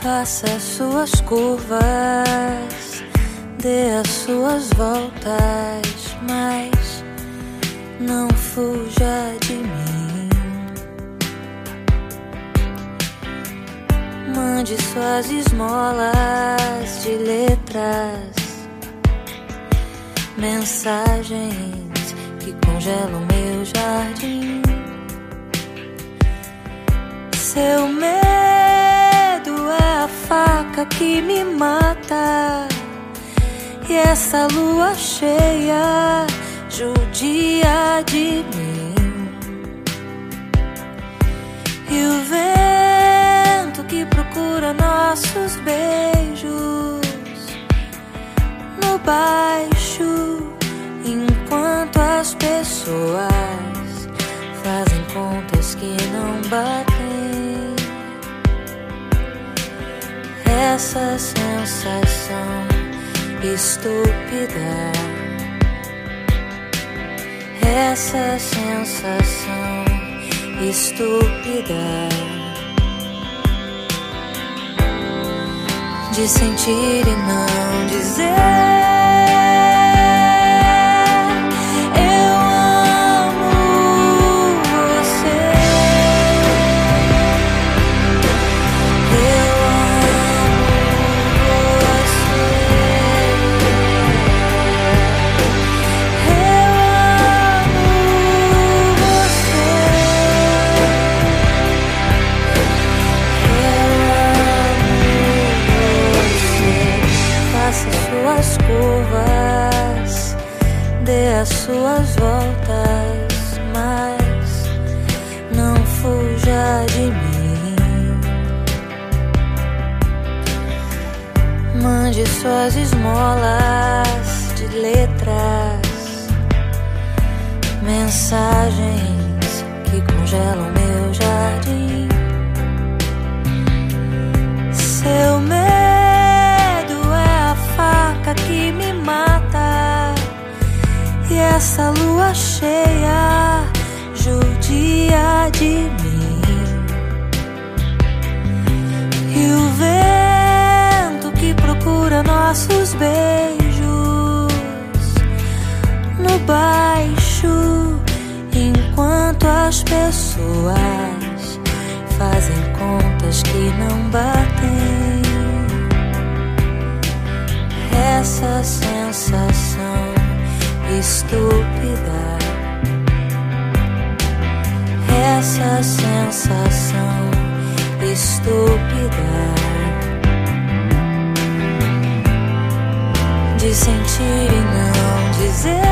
Faça suas curvas, dê as suas voltas, mas não fuja de mim. Mande suas esmolas de letras, mensagens que congelam meu jardim. Seu medo é a faca que me mata, e essa lua cheia judia de mim. E o vento que procura nossos beijos no baixo, enquanto as pessoas fazem contas que não batem. Essa sensação estúpida, essa sensação estúpida de sentir e não dizer. Suas curvas, dê as suas voltas, mas não fuja de mim. Mande suas esmolas de letras, mensagens que congelam meu jardim. Seu medo que me mata, e essa lua cheia judia de mim. E o vento que procura nossos beijos no baixo, enquanto as pessoas fazem contas que não batem. Essa sensação estúpida, essa sensação estúpida de sentir e não dizer.